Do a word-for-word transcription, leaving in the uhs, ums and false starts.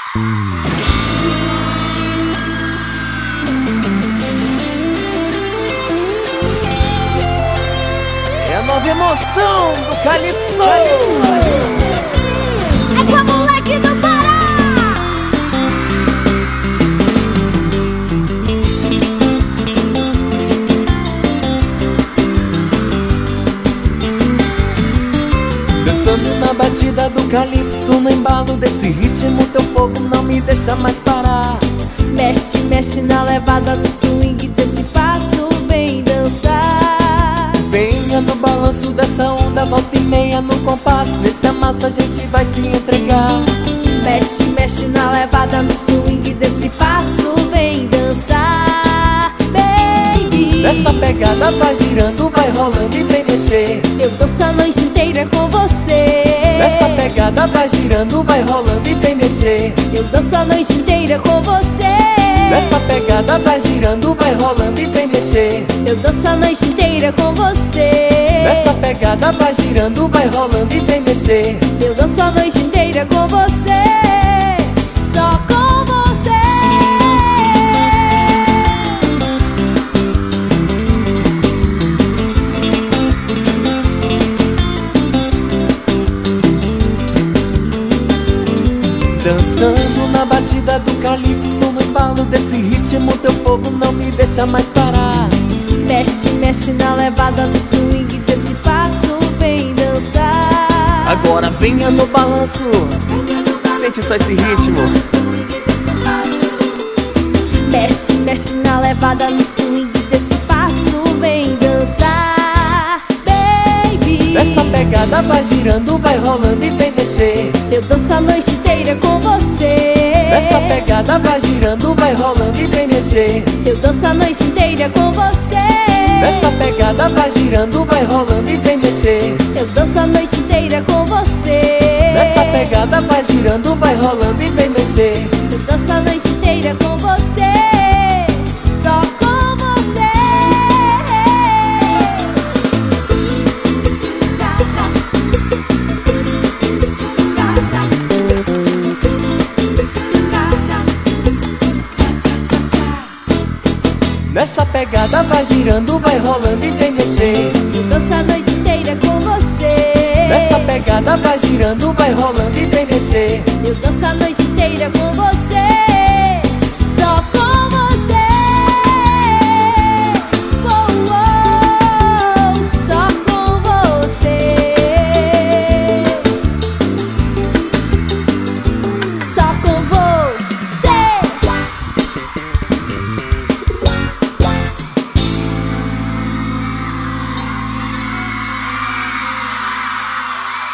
É a nova emoção do Calypso. É com a moleque do Pará. Dançando na batida do Calypso, no embalo desse ritmo, teu fogo não me deixa mais parar. Mexe, mexe na levada do swing desse passo, vem dançar. Venha no balanço dessa onda, volta e meia no compasso, nesse amasso a gente vai se entregar. Mexe, mexe na levada no swing desse passo, vem dançar, baby. Nessa pegada vai girando, vai rolando e vem mexer. Eu danço a noite inteira com você. Nessa pegada vai girando, vai rolando e vem mexer. Eu danço a noite inteira com você. Nessa pegada vai girando, vai rolando e vem mexer. Eu danço a noite inteira com você. Nessa pegada vai girando, vai rolando e vem mexer. Eu danço a noite inteira com você. Só com você. Dançando na batida do Calypso, no embalo desse ritmo, teu fogo não me deixa mais parar. Mexe, mexe na levada do swing desse passo, vem dançar. Agora venha no balanço, sente só esse ritmo. Mexe, mexe na levada no swing desse passo, vem dançar, baby. Nessa pegada vai girando, vai rolando e vem mexer. Eu danço a noite inteira com você. Nessa pegada vai girando, vai rolando e vem mexer. Eu danço a noite inteira com você. Nessa pegada vai girando, vai rolando e vem mexer. Eu danço a noite inteira com você. Nessa pegada vai girando, vai rolando e vem mexer. Eu danço a noite inteira com você. Só com você. Nessa pegada vai girando, vai rolando e vem mexer. Eu danço a noite inteira com você. Nessa pegada vai girando, vai rolando e vem mexer. Eu danço a noite inteira com você.